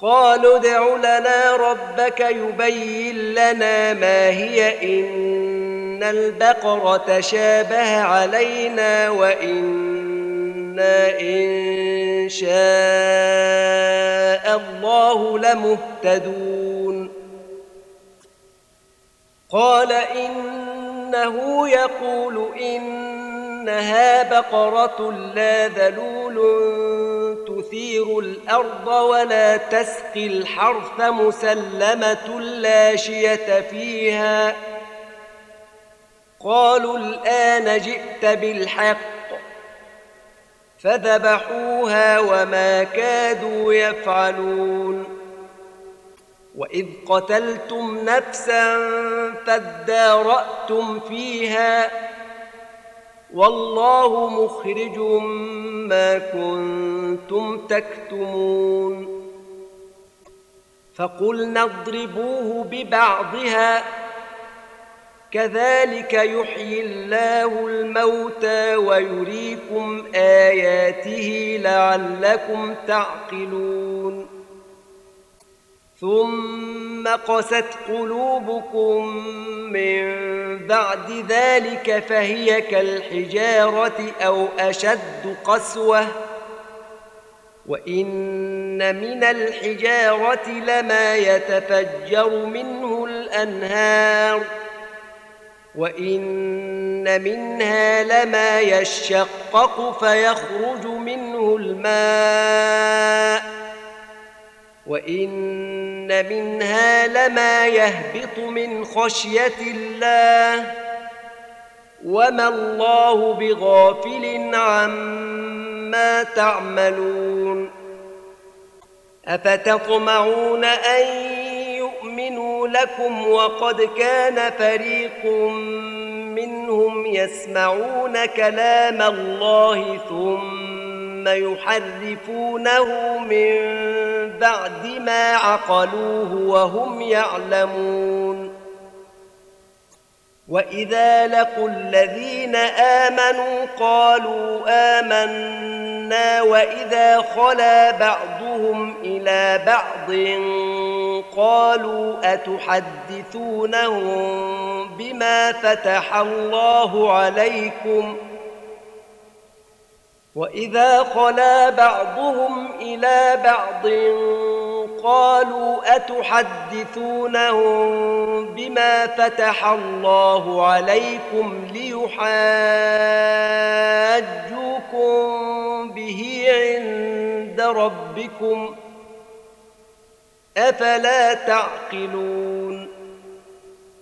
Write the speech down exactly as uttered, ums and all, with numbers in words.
قالوا ادع لنا ربك يبين لنا ما هي إن البقرة تشابه علينا وإنا إن شاء الله لمهتدون. قال إنه يقول إنها بقرة لا ذلول تثير الأرض ولا تسقي الحرث مسلمة لا شية فيها. قالوا الآن جئت بالحق فذبحوها وما كادوا يفعلون. وإذ قتلتم نفسا فادارأتم فيها والله مخرج ما كنتم تكتمون. فقلنا اضربوه ببعضها كذلك يحيي الله الموتى ويريكم آياته لعلكم تعقلون. ثم قست قلوبكم من بعد ذلك فهي كالحجارة أو أشد قسوة وإن من الحجارة لما يتفجر منه الأنهار وإن منها لما يشقق فيخرج منه الماء وإن منها لما يهبط من خشية الله وما الله بغافل عما تعملون. أفتطمعون أن يؤمنوا لكم وقد كان فريق منهم يسمعون كلام الله ثم يحرفونه من بعد ما عقلوه وهم يعلمون. وإذا لقوا الذين آمنوا قالوا آمنا وإذا خلا بعضهم إلى بعض قالوا أتحدثونهم بما فتح الله عليكم وإذا خلا بعضهم إلى بعض قالوا أتحدثونهم بما فتح الله عليكم ليحاجوكم به عند ربكم أفلا تعقلون.